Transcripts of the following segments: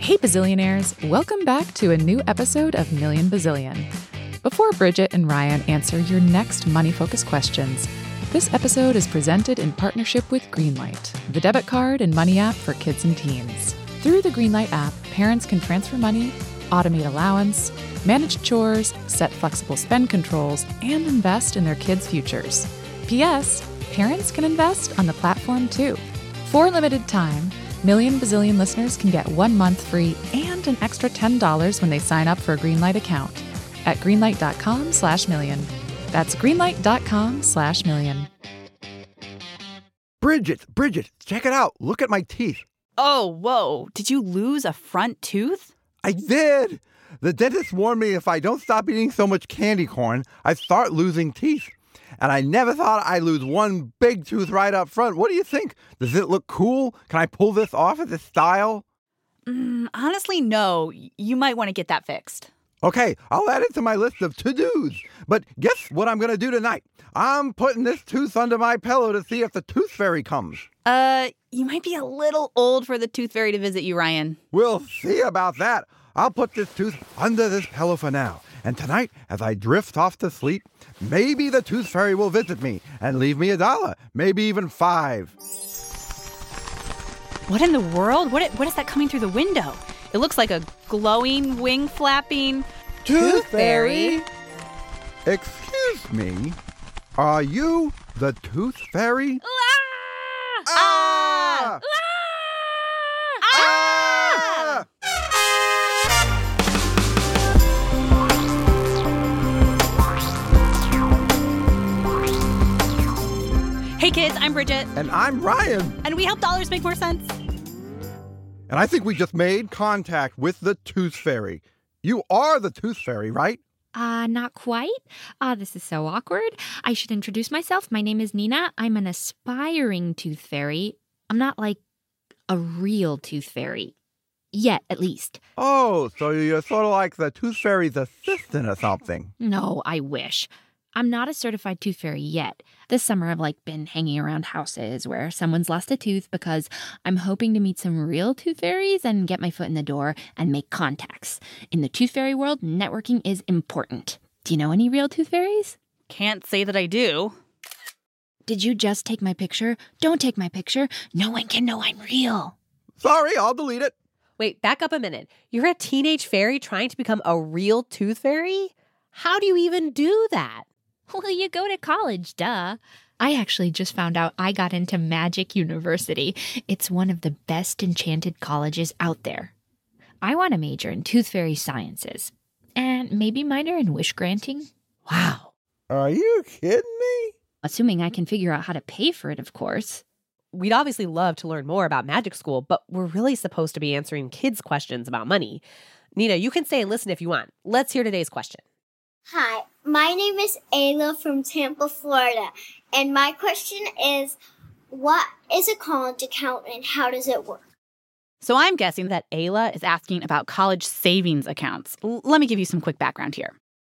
Hey bazillionaires, welcome back to a new episode of Million Bazillion. Before Bridget and Ryan answer your next money-focused questions, this episode is presented in partnership with Greenlight, the debit card and money app for kids and teens. Through the Greenlight app, parents can transfer money, automate allowance, manage chores, set flexible spend controls, and invest in their kids' futures. P.S. Parents can invest on the platform too. For a limited time, Million Bazillion listeners can get 1 month free and an extra $10 when they sign up for a Greenlight account at greenlight.com/million. That's greenlight.com/million. Bridget, check it out. Look at my teeth. Oh, whoa. Did you lose a front tooth? I did. The dentist warned me if I don't stop eating so much candy corn, I'd start losing teeth. And I never thought I'd lose one big tooth right up front. What do you think? Does it look cool? Can I pull this off as a style? Honestly, no. You might want to get that fixed. Okay, I'll add it to my list of to-dos. But guess what I'm going to do tonight? I'm putting this tooth under my pillow to see if the tooth fairy comes. You might be a little old for the tooth fairy to visit you, Ryan. We'll see about that. I'll put this tooth under this pillow for now. And tonight, as I drift off to sleep, maybe the tooth fairy will visit me and leave me $1, maybe even $5. What in the world? What is that coming through the window? It looks like a glowing, wing-flapping tooth fairy? Excuse me, are you the tooth fairy? Ah! Ah! Ah! Ah! Hey kids, I'm Bridget. And I'm Ryan. And we help dollars make more sense. And I think we just made contact with the tooth fairy. You are the tooth fairy, right? Not quite. This is so awkward. I should introduce myself. My name is Nina. I'm an aspiring tooth fairy. I'm not like a real tooth fairy. Yet, at least. Oh, so you're sort of like the tooth fairy's assistant or something. No, I wish. I'm not a certified tooth fairy yet. This summer I've been hanging around houses where someone's lost a tooth because I'm hoping to meet some real tooth fairies and get my foot in the door and make contacts. In the tooth fairy world, networking is important. Do you know any real tooth fairies? Can't say that I do. Did you just take my picture? Don't take my picture. No one can know I'm real. Sorry, I'll delete it. Wait, back up a minute. You're a teenage fairy trying to become a real tooth fairy? How do you even do that? Well, you go to college, duh. I actually just found out I got into Magic University. It's one of the best enchanted colleges out there. I want to major in tooth fairy sciences and maybe minor in wish granting. Wow. Are you kidding me? Assuming I can figure out how to pay for it, of course. We'd obviously love to learn more about magic school, but we're really supposed to be answering kids' questions about money. Nina, you can stay and listen if you want. Let's hear today's question. Hi, my name is Ayla from Tampa, Florida, and my question is, what is a college account and how does it work? So I'm guessing that Ayla is asking about college savings accounts. Let me give you some quick background here.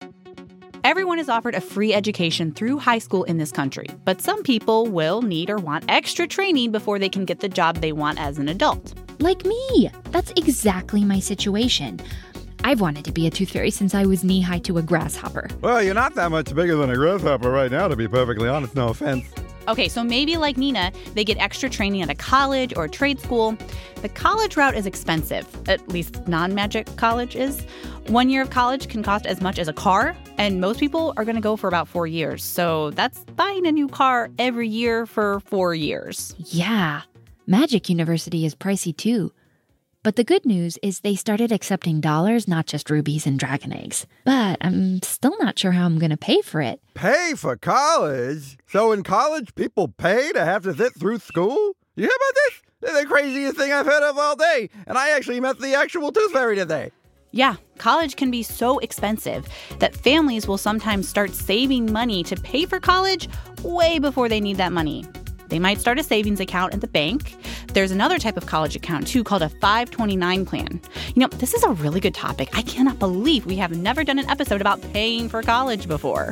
Everyone is offered a free education through high school in this country, but some people will need or want extra training before they can get the job they want as an adult. Like me. That's exactly my situation. I've wanted to be a tooth fairy since I was knee-high to a grasshopper. Well, you're not that much bigger than a grasshopper right now, to be perfectly honest. No offense. Okay, so maybe like Nina, they get extra training at a college or a trade school. The college route is expensive, at least non-magic college is. 1 year of college can cost as much as a car, and most people are going to go for about 4 years. So that's buying a new car every year for 4 years. Yeah, Magic University is pricey too. But the good news is they started accepting dollars, not just rubies and dragon eggs. But I'm still not sure how I'm going to pay for it. Pay for college? So in college, people pay to have to sit through school? You hear about this? This is the craziest thing I've heard of all day. And I actually met the actual tooth fairy today. Yeah, college can be so expensive that families will sometimes start saving money to pay for college way before they need that money. They might start a savings account at the bank. There's another type of college account, too, called a 529 plan. You know, this is a really good topic. I cannot believe we have never done an episode about paying for college before.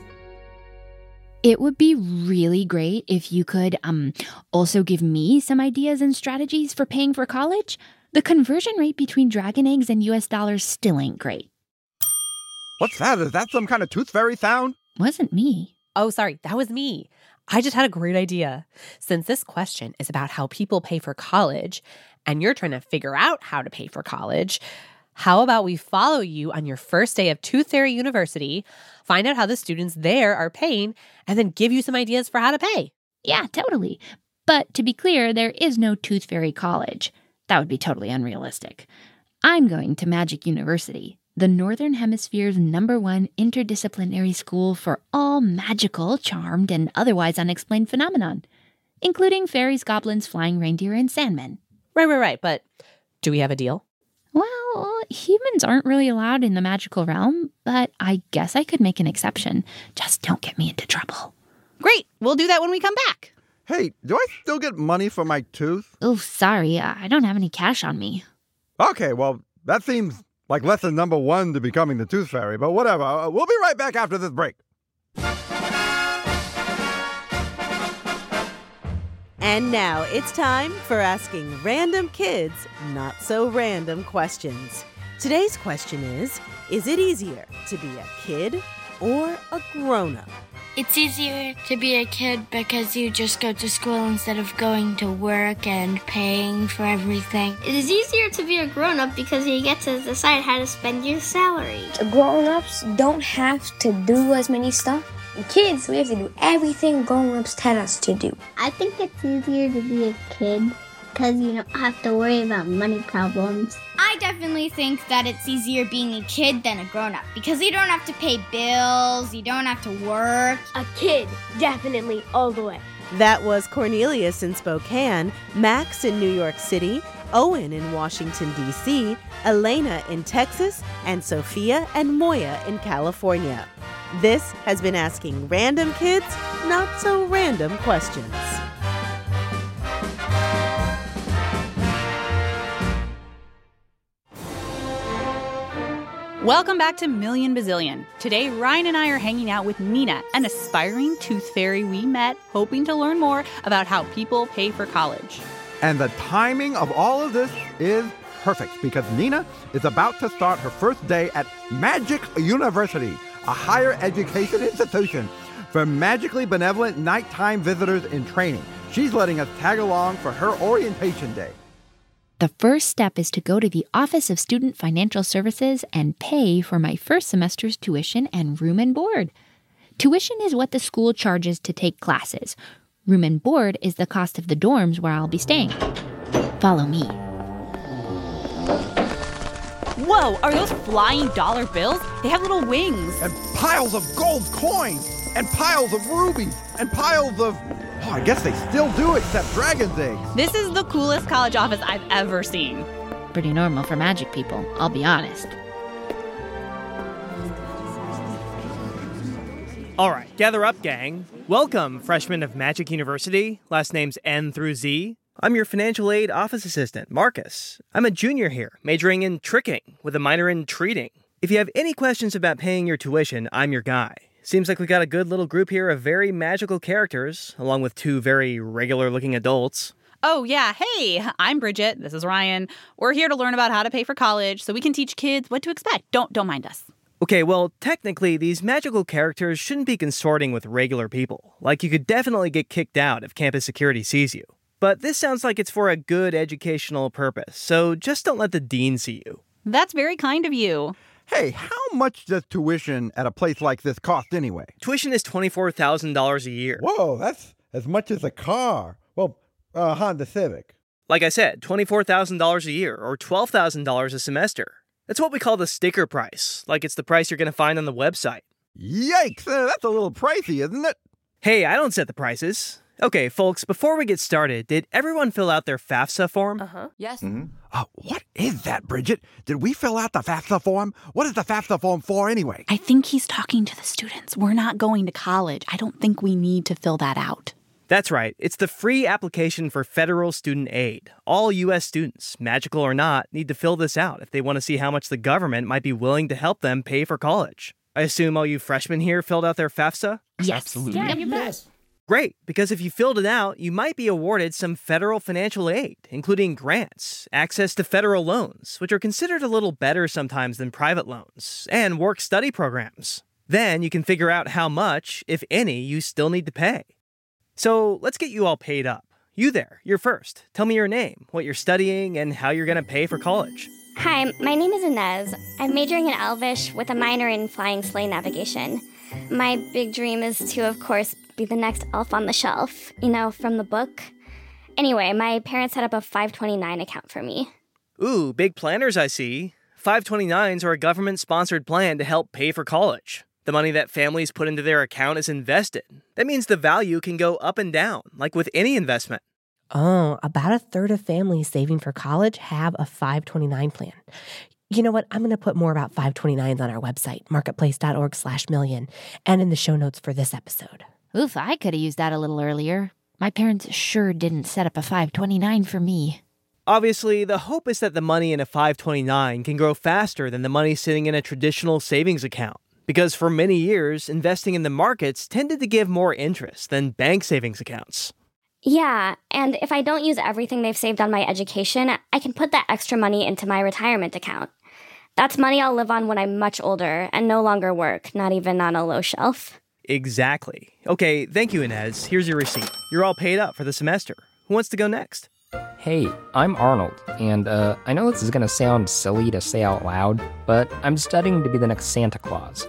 It would be really great if you could also give me some ideas and strategies for paying for college. The conversion rate between dragon eggs and US dollars still ain't great. What's that? Is that some kind of tooth fairy sound? Wasn't me. Oh, sorry, that was me. I just had a great idea. Since this question is about how people pay for college, and you're trying to figure out how to pay for college, how about we follow you on your first day of Tooth Fairy University, find out how the students there are paying, and then give you some ideas for how to pay? Yeah, totally. But to be clear, there is no Tooth Fairy College. That would be totally unrealistic. I'm going to Magic University, the Northern Hemisphere's #1 interdisciplinary school for all magical, charmed, and otherwise unexplained phenomenon, including fairies, goblins, flying reindeer, and sandmen. Right. But do we have a deal? Well, humans aren't really allowed in the magical realm, but I guess I could make an exception. Just don't get me into trouble. Great. We'll do that when we come back. Hey, do I still get money for my tooth? Oh, sorry, I don't have any cash on me. Okay, well, that seems like lesson number 1 to becoming the tooth fairy, but whatever. We'll be right back after this break. And now it's time for asking random kids not so random questions. Today's question is it easier to be a kid or a grown-up? It's easier to be a kid because you just go to school instead of going to work and paying for everything. It is easier to be a grown-up because you get to decide how to spend your salary. Grown-ups don't have to do as many stuff. Kids, we have to do everything grown-ups tell us to do. I think it's easier to be a kid because you don't have to worry about money problems. I definitely think that it's easier being a kid than a grown-up because you don't have to pay bills, you don't have to work. A kid, definitely, all the way. That was Cornelius in Spokane, Max in New York City, Owen in Washington, D.C., Elena in Texas, and Sophia and Moya in California. This has been Asking Random Kids Not So Random Questions. Welcome back to Million Bazillion. Today, Ryan and I are hanging out with Nina, an aspiring tooth fairy we met, hoping to learn more about how people pay for college. And the timing of all of this is perfect because Nina is about to start her first day at Magic University, a higher education institution for magically benevolent nighttime visitors in training. She's letting us tag along for her orientation day. The first step is to go to the Office of Student Financial Services and pay for my first semester's tuition and room and board. Tuition is what the school charges to take classes. Room and board is the cost of the dorms where I'll be staying. Follow me. Whoa, are those flying dollar bills? They have little wings. And piles of gold coins, and piles of rubies, and piles of... Oh, I guess they still do accept dragon's eggs. This is the coolest college office I've ever seen. Pretty normal for magic people, I'll be honest. All right, gather up, gang. Welcome, freshmen of Magic University. Last names N through Z. I'm your financial aid office assistant, Marcus. I'm a junior here, majoring in tricking with a minor in treating. If you have any questions about paying your tuition, I'm your guy. Seems like we got a good little group here of very magical characters, along with 2 very regular-looking adults. Oh, yeah. Hey, I'm Bridget. This is Ryan. We're here to learn about how to pay for college so we can teach kids what to expect. Don't mind us. Okay, well, technically, these magical characters shouldn't be consorting with regular people. Like, you could definitely get kicked out if campus security sees you. But this sounds like it's for a good educational purpose, so just don't let the dean see you. That's very kind of you. Hey, how much does tuition at a place like this cost anyway? Tuition is $24,000 a year. Whoa, that's as much as a car. Well, Honda Civic. Like I said, $24,000 a year, or $12,000 a semester. That's what we call the sticker price, like it's the price you're going to find on the website. Yikes, that's a little pricey, isn't it? Hey, I don't set the prices. Okay, folks, before we get started, did everyone fill out their FAFSA form? Yes. Mm-hmm. What is that, Bridget? Did we fill out the FAFSA form? What is the FAFSA form for anyway? I think he's talking to the students. We're not going to college. I don't think we need to fill that out. That's right. It's the free application for federal student aid. All U.S. students, magical or not, need to fill this out if they want to see how much the government might be willing to help them pay for college. I assume all you freshmen here filled out their FAFSA? Yes. Absolutely. Yeah, you bet. great, because if you filled it out, you might be awarded some federal financial aid, including grants, access to federal loans, which are considered a little better sometimes than private loans, and work-study programs. Then you can figure out how much, if any, you still need to pay. So let's get you all paid up. You there, you're first. Tell me your name, what you're studying, and how you're going to pay for college. Hi, my name is Inez. I'm majoring in Elvish with a minor in flying sleigh navigation. My big dream is to, of course, be the next elf on the shelf, from the book. Anyway, my parents set up a 529 account for me. Ooh, big planners, I see. 529s are a government-sponsored plan to help pay for college. The money that families put into their account is invested. That means the value can go up and down, like with any investment. Oh, about a third of families saving for college have a 529 plan. You know what? I'm going to put more about 529s on our website, marketplace.org/million, and in the show notes for this episode. Oof, I could have used that a little earlier. My parents sure didn't set up a 529 for me. Obviously, the hope is that the money in a 529 can grow faster than the money sitting in a traditional savings account. Because for many years, investing in the markets tended to give more interest than bank savings accounts. Yeah, and if I don't use everything they've saved on my education, I can put that extra money into my retirement account. That's money I'll live on when I'm much older and no longer work, not even on a low shelf. Exactly. Okay, thank you, Inez. Here's your receipt. You're all paid up for the semester. Who wants to go next? Hey, I'm Arnold, and I know this is going to sound silly to say out loud, but I'm studying to be the next Santa Claus.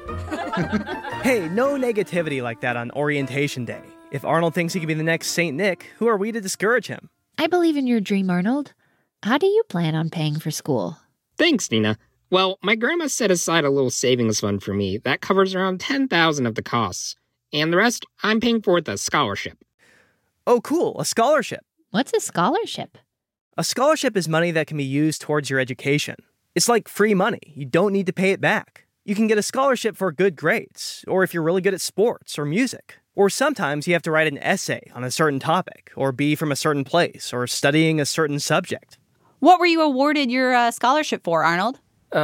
Hey, no negativity like that on orientation day. If Arnold thinks he could be the next Saint Nick, who are we to discourage him? I believe in your dream, Arnold. How do you plan on paying for school? Thanks, Nina. Well, my grandma set aside a little savings fund for me that covers around $10,000 of the costs, and the rest I'm paying for with a scholarship. Oh, cool, a scholarship. What's a scholarship? A scholarship is money that can be used towards your education. It's like free money. You don't need to pay it back. You can get a scholarship for good grades, or if you're really good at sports or music. Or sometimes you have to write an essay on a certain topic, or be from a certain place, or studying a certain subject. What were you awarded your scholarship for, Arnold?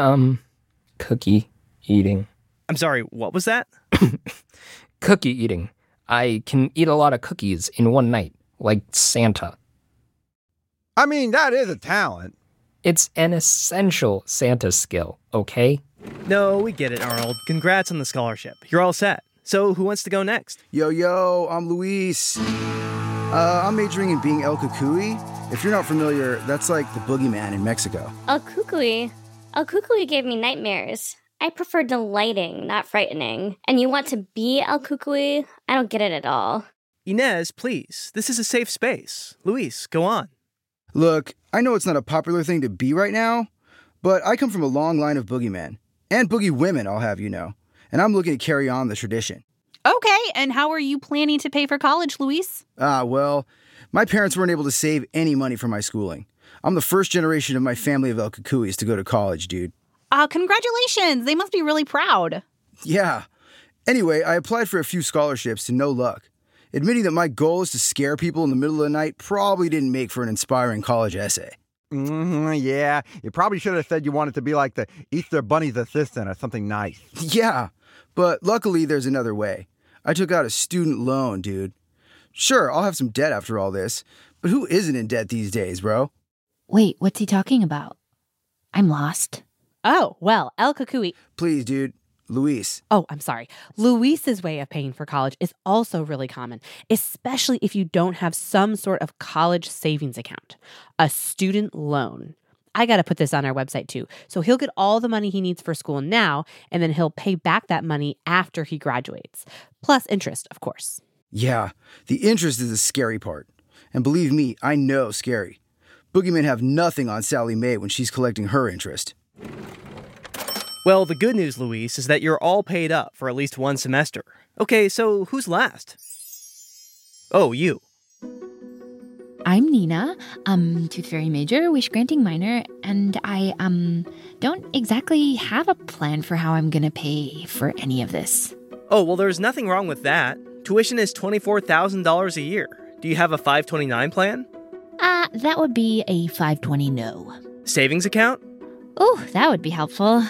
Cookie eating. I'm sorry, what was that? Cookie eating. I can eat a lot of cookies in one night, like Santa. I mean, that is a talent. It's an essential Santa skill, okay? No, we get it, Arnold. Congrats on the scholarship. You're all set. So who wants to go next? Yo, I'm Luis. I'm majoring in being El Cucuy. If you're not familiar, that's like the boogeyman in Mexico. El Cucuy? El Cucuy gave me nightmares. I prefer delighting, not frightening. And you want to be El Cucuy? I don't get it at all. Inez, please. This is a safe space. Luis, go on. Look, I know it's not a popular thing to be right now, but I come from a long line of boogeymen. And boogie women, I'll have you know. And I'm looking to carry on the tradition. Okay, and how are you planning to pay for college, Luis? Well, my parents weren't able to save any money for my schooling. I'm the first generation of my family of El Cucuys to go to college, dude. Congratulations! They must be really proud. Yeah. Anyway, I applied for a few scholarships to no luck. Admitting that my goal is to scare people in the middle of the night probably didn't make for an inspiring college essay. Yeah, you probably should have said you wanted to be like the Easter Bunny's assistant or something nice. Yeah, but luckily there's another way. I took out a student loan, dude. Sure, I'll have some debt after all this, but who isn't in debt these days, bro? Wait, what's he talking about? I'm lost. Oh, well, El Cucuy. Please, dude. Luis. Oh, I'm sorry. Luis's way of paying for college is also really common, especially if you don't have some sort of college savings account. A student loan. I got to put this on our website too. So he'll get all the money he needs for school now, and then he'll pay back that money after he graduates. Plus interest, of course. Yeah, the interest is the scary part. And believe me, I know scary. Boogeymen have nothing on Sally Mae when she's collecting her interest. Well, the good news, Luis, is that you're all paid up for at least one semester. Okay, so who's last? Oh, you. I'm Nina, Tooth Fairy major, wish granting minor, and I, don't exactly have a plan for how I'm gonna pay for any of this. Oh, well, there's nothing wrong with that. Tuition is $24,000 a year. Do you have a 529 plan? That would be a 520 no. Savings account? Oh, that would be helpful.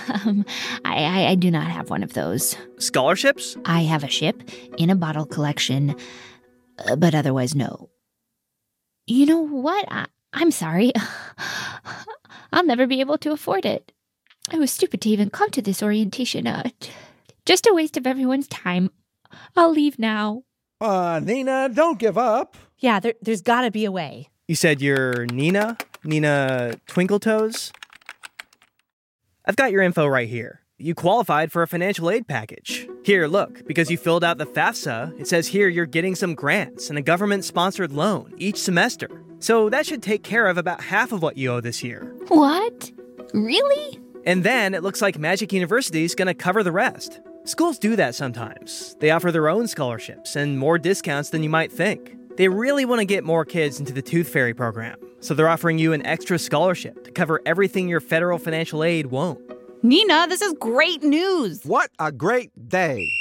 I do not have one of those. Scholarships? I have a ship in a bottle collection. but otherwise no. You know what? I'm sorry. I'll never be able to afford it. I was stupid to even come to this orientation. Just a waste of everyone's time. I'll leave now. Nina, don't give up. Yeah, there's got to be a way. You said you're Nina? Nina Twinkletoes? I've got your info right here. You qualified for a financial aid package. Here, look, because you filled out the FAFSA, it says here you're getting some grants and a government-sponsored loan each semester. So that should take care of about half of what you owe this year. What? Really? And then it looks like Magic University is going to cover the rest. Schools do that sometimes. They offer their own scholarships and more discounts than you might think. They really want to get more kids into the Tooth Fairy program, so they're offering you an extra scholarship to cover everything your federal financial aid won't. Nina, this is great news. What a great day.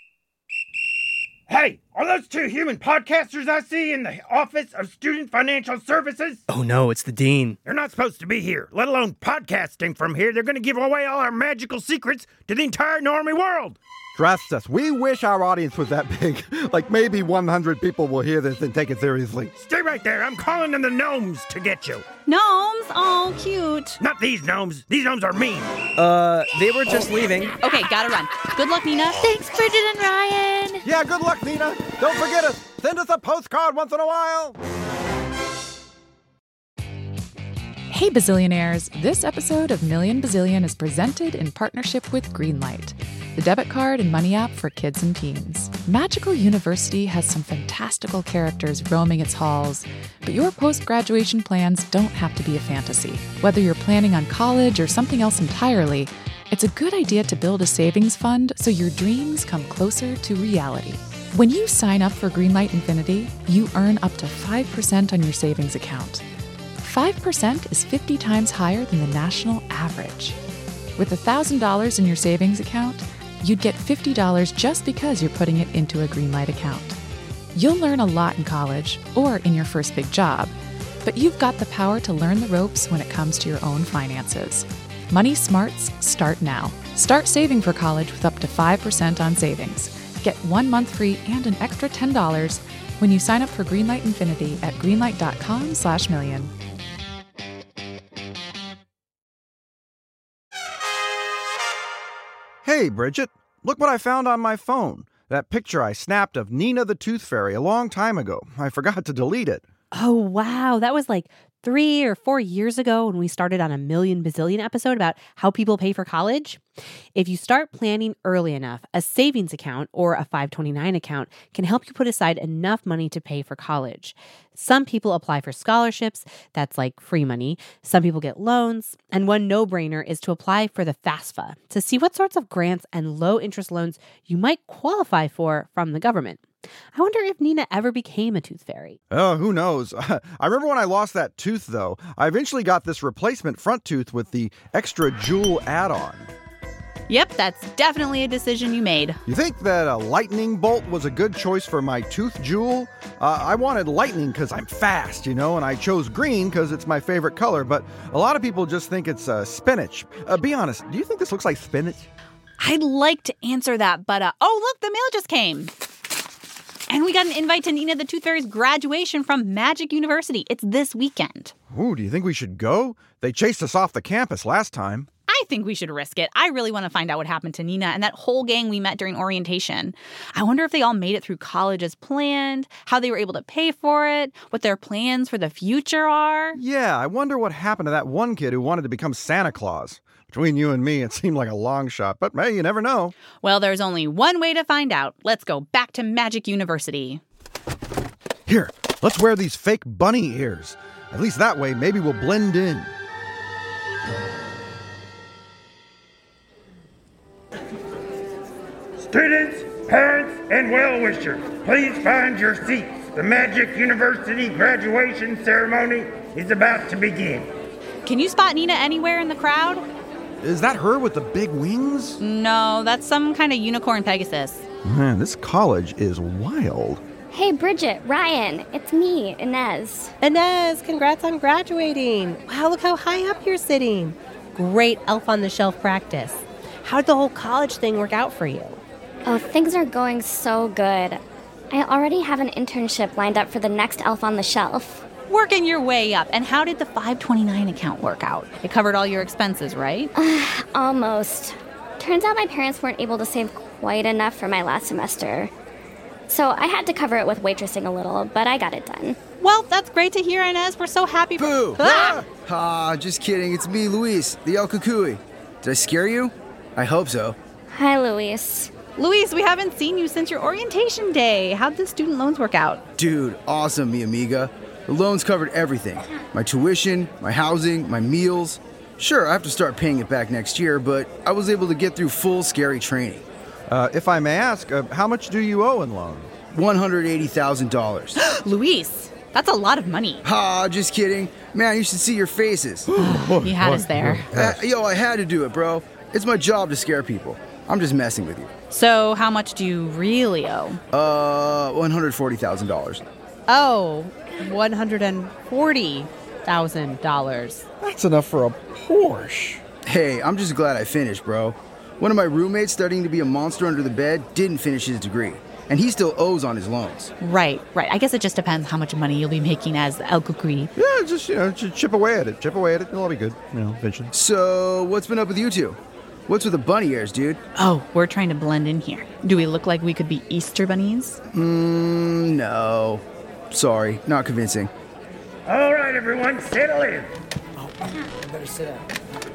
Hey, are those two human podcasters I see in the Office of Student Financial Services? Oh no, it's the dean. They're not supposed to be here, let alone podcasting from here. They're going to give away all our magical secrets to the entire normie world. Trust us, we wish our audience was that big. Like maybe 100 people will hear this and take it seriously. Stay right there. I'm calling them the gnomes to get you. Gnomes? Oh, cute. Not these gnomes. These gnomes are mean. They were just leaving. Okay, gotta run. Good luck, Nina. Thanks, Bridget and Ryan. Yeah, good luck, Nina. Don't forget us. Send us a postcard once in a while. Hey, bazillionaires. This episode of Million Bazillion is presented in partnership with Greenlight, the debit card and money app for kids and teens. Magical University has some fantastical characters roaming its halls, but your post-graduation plans don't have to be a fantasy. Whether you're planning on college or something else entirely, it's a good idea to build a savings fund so your dreams come closer to reality. When you sign up for Greenlight Infinity, you earn up to 5% on your savings account. 5% is 50 times higher than the national average. With $1,000 in your savings account, you'd get $50 just because you're putting it into a Greenlight account. You'll learn a lot in college or in your first big job, but you've got the power to learn the ropes when it comes to your own finances. Money smarts start now. Start saving for college with up to 5% on savings. Get 1 month free and an extra $10 when you sign up for Greenlight Infinity at greenlight.com/million. Hey, Bridget, look what I found on my phone. That picture I snapped of Nina the Tooth Fairy a long time ago. I forgot to delete it. Oh, wow. That was like 3 or 4 years ago when we started on a Million Bazillion episode about how people pay for college. If you start planning early enough, a savings account or a 529 account can help you put aside enough money to pay for college. Some people apply for scholarships. That's like free money. Some people get loans. And one no-brainer is to apply for the FAFSA to see what sorts of grants and low-interest loans you might qualify for from the government. I wonder if Nina ever became a tooth fairy. Oh, who knows? I remember when I lost that tooth, though. I eventually got this replacement front tooth with the extra jewel add-on. Yep, that's definitely a decision you made. You think that a lightning bolt was a good choice for my tooth jewel? I wanted lightning because I'm fast, and I chose green because it's my favorite color, but a lot of people just think it's spinach. Be honest, do you think this looks like spinach? I'd like to answer that, but oh, look, the mail just came. And we got an invite to Nina the Tooth Fairy's graduation from Magic University. It's this weekend. Ooh, do you think we should go? They chased us off the campus last time. I think we should risk it. I really want to find out what happened to Nina and that whole gang we met during orientation. I wonder if they all made it through college as planned, how they were able to pay for it, what their plans for the future are. Yeah, I wonder what happened to that one kid who wanted to become Santa Claus. Between you and me, it seemed like a long shot, but hey, you never know. Well, there's only one way to find out. Let's go back to Magic University. Here, let's wear these fake bunny ears. At least that way, maybe we'll blend in. Students, parents, and well-wishers, please find your seats. The Magic University graduation ceremony is about to begin. Can you spot Nina anywhere in the crowd? Is that her with the big wings? No, that's some kind of unicorn Pegasus. Man, this college is wild. Hey, Bridget, Ryan, it's me, Inez. Inez, congrats on graduating. Wow, look how high up you're sitting. Great Elf on the Shelf practice. How'd the whole college thing work out for you? Oh, things are going so good. I already have an internship lined up for the next Elf on the Shelf. Working your way up. And how did the $529 account work out? It covered all your expenses, right? Almost. Turns out my parents weren't able to save quite enough for my last semester. So I had to cover it with waitressing a little, but I got it done. Well, that's great to hear, Inez. We're so happy for you. Just kidding. It's me, Luis, the El Cucuy. Did I scare you? I hope so. Hi, Luis. Luis, we haven't seen you since your orientation day. How'd the student loans work out? Dude, awesome, mi amiga. The loans covered everything. My tuition, my housing, my meals. Sure, I have to start paying it back next year, but I was able to get through full scary training. If I may ask, how much do you owe in loans? $180,000. Luis, that's a lot of money. Just kidding. Man, you should see your faces. You had us there. I had to do it, bro. It's my job to scare people. I'm just messing with you. So how much do you really owe? $140,000. Oh, $140,000. That's enough for a Porsche. Hey, I'm just glad I finished, bro. One of my roommates studying to be a monster under the bed didn't finish his degree, and he still owes on his loans. Right. I guess it just depends how much money you'll be making as El Cucuy. Yeah, just chip away at it. It'll all be good, eventually. So, what's been up with you two? What's with the bunny ears, dude? Oh, we're trying to blend in here. Do we look like we could be Easter bunnies? No. Sorry, not convincing. All right, everyone, settle in. I better sit down.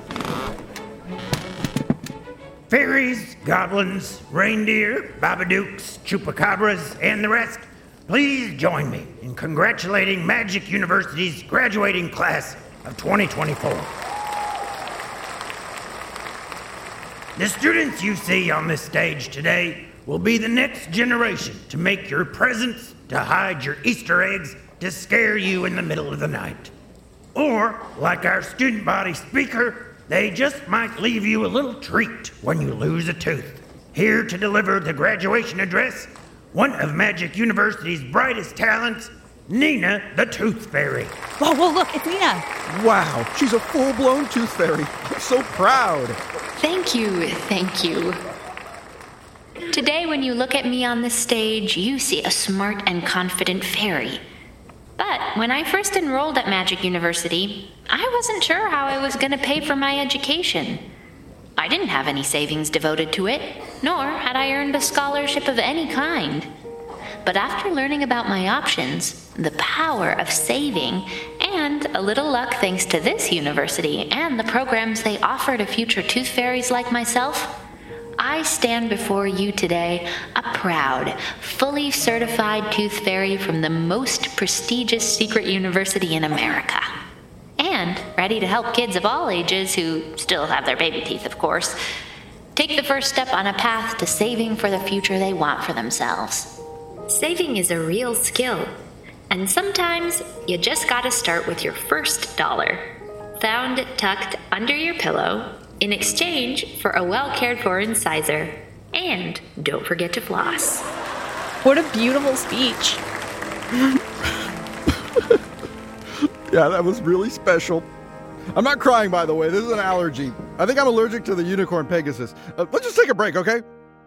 Fairies, goblins, reindeer, babadooks, chupacabras, and the rest, please join me in congratulating Magic University's graduating class of 2024. The students you see on this stage today will be the next generation to make your presents, to hide your Easter eggs, to scare you in the middle of the night. Or, like our student body speaker, they just might leave you a little treat when you lose a tooth. Here to deliver the graduation address, one of Magic University's brightest talents, Nina the Tooth Fairy. Whoa, look, it's Nina. Wow, she's a full-blown tooth fairy. I'm so proud. Thank you. Today, when you look at me on the stage, you see a smart and confident fairy. But when I first enrolled at Magic University, I wasn't sure how I was going to pay for my education. I didn't have any savings devoted to it, nor had I earned a scholarship of any kind. But after learning about my options, the power of saving, and a little luck thanks to this university and the programs they offer to future tooth fairies like myself, I stand before you today a proud, fully certified tooth fairy from the most prestigious secret university in America. And ready to help kids of all ages, who still have their baby teeth, of course, take the first step on a path to saving for the future they want for themselves. Saving is a real skill, and sometimes you just gotta start with your first dollar, found tucked under your pillow, in exchange for a well-cared-for incisor. And don't forget to floss. What a beautiful speech. Yeah, that was really special. I'm not crying, by the way. This is an allergy. I think I'm allergic to the unicorn Pegasus. Let's just take a break, okay?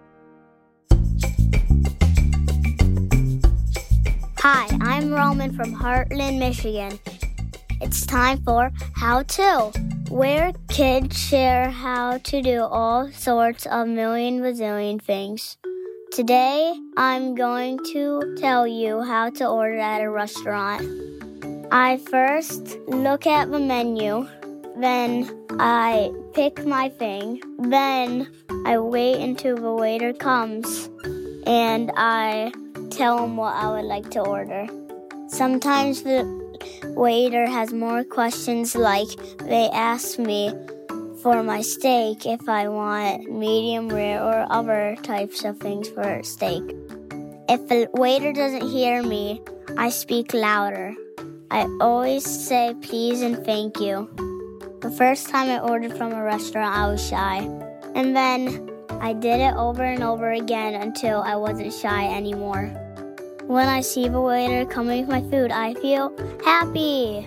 Hi, I'm Roman from Heartland, Michigan. It's time for How To, where kids share how to do all sorts of million bazillion things. Today, I'm going to tell you how to order at a restaurant. I first look at the menu, then I pick my thing, then I wait until the waiter comes, and I tell him what I would like to order. Sometimes the waiter has more questions, like they ask me for my steak if I want medium rare or other types of things for steak. If the waiter doesn't hear me, I speak louder. I always say please and thank you. The first time I ordered from a restaurant, I was shy. And then I did it over and over again until I wasn't shy anymore. When I see the waiter coming with my food, I feel happy.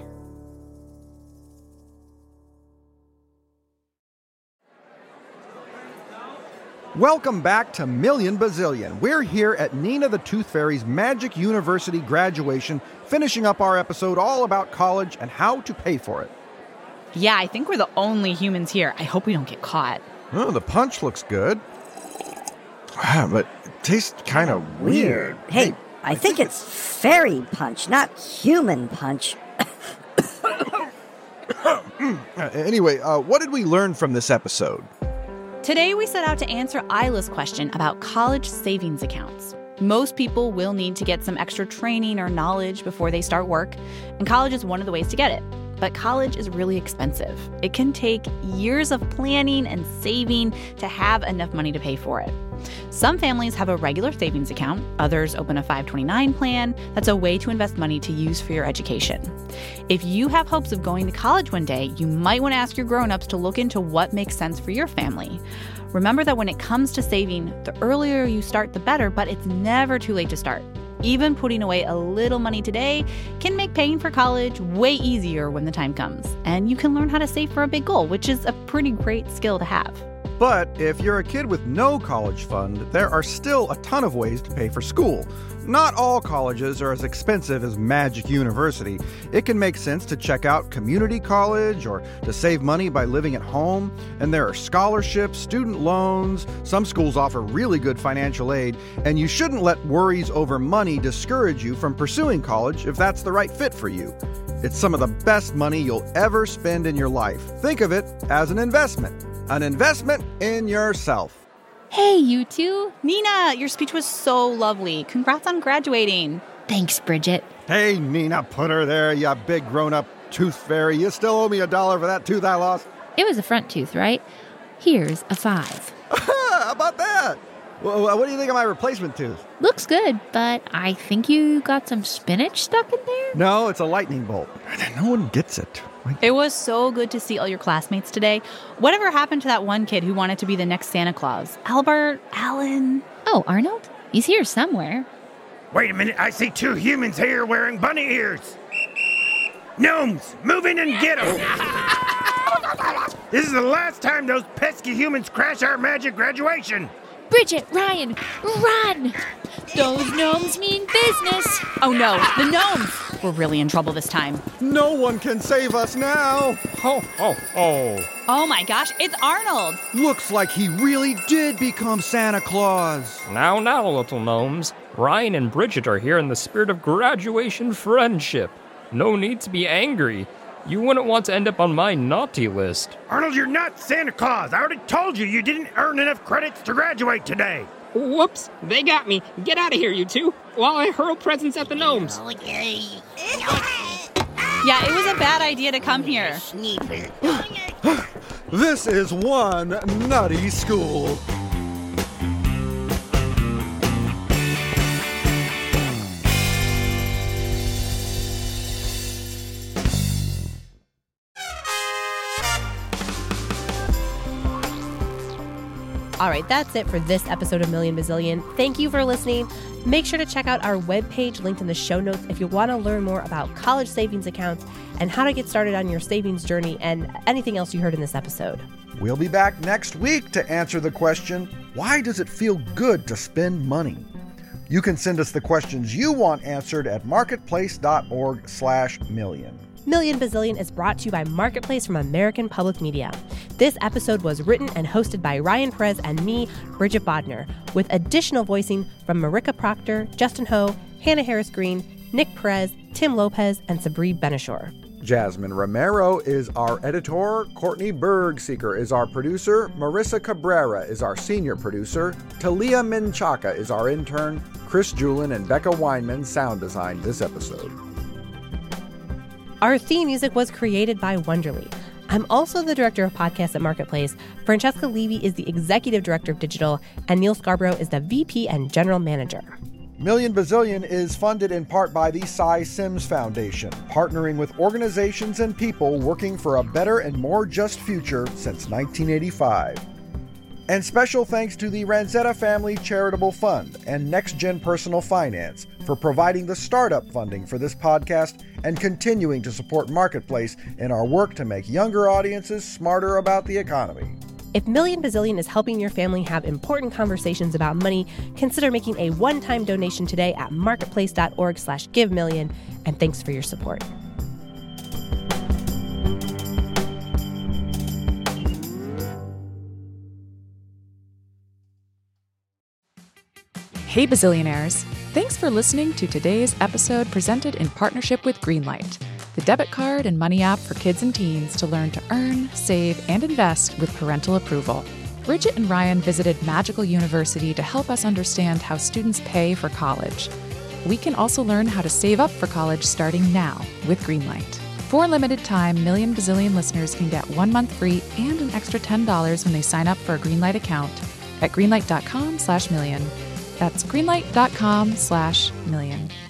Welcome back to Million Bazillion. We're here at Nina the Tooth Fairy's Magic University graduation, finishing up our episode all about college and how to pay for it. Yeah, I think we're the only humans here. I hope we don't get caught. Oh, the punch looks good. But it tastes kind of weird. Hey, I think it's fairy punch, not human punch. Anyway, what did we learn from this episode? Today we set out to answer Isla's question about college savings accounts. Most people will need to get some extra training or knowledge before they start work, and college is one of the ways to get it. But college is really expensive. It can take years of planning and saving to have enough money to pay for it. Some families have a regular savings account. Others open a 529 plan. That's a way to invest money to use for your education. If you have hopes of going to college one day, you might want to ask your grown-ups to look into what makes sense for your family. Remember that when it comes to saving, the earlier you start, the better, but it's never too late to start. Even putting away a little money today can make paying for college way easier when the time comes. And you can learn how to save for a big goal, which is a pretty great skill to have. But if you're a kid with no college fund, there are still a ton of ways to pay for school. Not all colleges are as expensive as Magic University. It can make sense to check out community college or to save money by living at home. And there are scholarships, student loans. Some schools offer really good financial aid. And you shouldn't let worries over money discourage you from pursuing college if that's the right fit for you. It's some of the best money you'll ever spend in your life. Think of it as an investment. An investment in yourself. Hey, you two. Nina, your speech was so lovely. Congrats on graduating. Thanks, Bridget. Hey, Nina, put her there, you big grown-up tooth fairy. You still owe me $1 for that tooth I lost. It was a front tooth, right? Here's a 5. How about that? Well, what do you think of my replacement tooth? Looks good, but I think you got some spinach stuck in there? No, it's a lightning bolt. No one gets it. It was so good to see all your classmates today. Whatever happened to that one kid who wanted to be the next Santa Claus? Albert? Alan? Oh, Arnold? He's here somewhere. Wait a minute, I see 2 humans here wearing bunny ears. Gnomes, move in and get them. This is the last time those pesky humans crash our magic graduation. Bridget, Ryan, run! Those gnomes mean business. Oh no, the gnomes! We're really in trouble this time. No one can save us now. Ho, ho, ho. Oh my gosh, it's Arnold. Looks like he really did become Santa Claus. Now, little gnomes. Ryan and Bridget are here in the spirit of graduation friendship. No need to be angry. You wouldn't want to end up on my naughty list. Arnold, you're not Santa Claus. I already told you didn't earn enough credits to graduate today. Whoops, they got me. Get out of here, you two, while I hurl presents at the gnomes. Yeah, it was a bad idea to come here. This is one nutty school. All right, that's it for this episode of Million Bazillion. Thank you for listening. Make sure to check out our webpage linked in the show notes if you want to learn more about college savings accounts and how to get started on your savings journey and anything else you heard in this episode. We'll be back next week to answer the question, why does it feel good to spend money? You can send us the questions you want answered at marketplace.org/million. Million Bazillion is brought to you by Marketplace from American Public Media. This episode was written and hosted by Ryan Perez and me, Bridget Bodner, with additional voicing from Marika Proctor, Justin Ho, Hannah Harris Green, Nick Perez, Tim Lopez, and Sabri Benishore. Jasmine Romero is our editor, Courtney Bergseeker is our producer, Marissa Cabrera is our senior producer, Talia Menchaca is our intern, Chris Julin and Becca Weinman sound designed this episode. Our theme music was created by Wonderly. I'm also the director of podcasts at Marketplace. Francesca Levy is the executive director of digital, and Neil Scarborough is the VP and general manager. Million Bazillion is funded in part by the Cy Sims Foundation, partnering with organizations and people working for a better and more just future since 1985. And special thanks to the Ranzetta Family Charitable Fund and Next Gen Personal Finance for providing the startup funding for this podcast and continuing to support Marketplace in our work to make younger audiences smarter about the economy. If Million Bazillion is helping your family have important conversations about money, consider making a one-time donation today at marketplace.org/givemillion. And thanks for your support. Hey Bazillionaires! Thanks for listening to today's episode presented in partnership with Greenlight, the debit card and money app for kids and teens to learn to earn, save, and invest with parental approval. Bridget and Ryan visited Magical University to help us understand how students pay for college. We can also learn how to save up for college starting now with Greenlight. For a limited time, Million Bazillion listeners can get 1 month free and an extra $10 when they sign up for a Greenlight account at greenlight.com/million. That's greenlight.com/million.